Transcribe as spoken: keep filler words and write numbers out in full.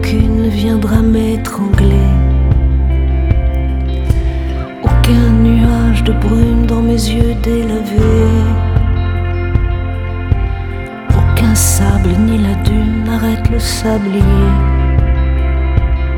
aucune ne viendra m'étrangler. Aucun nuage de brume dans mes yeux délavés. Aucun sable ni la dune n'arrête le sablier.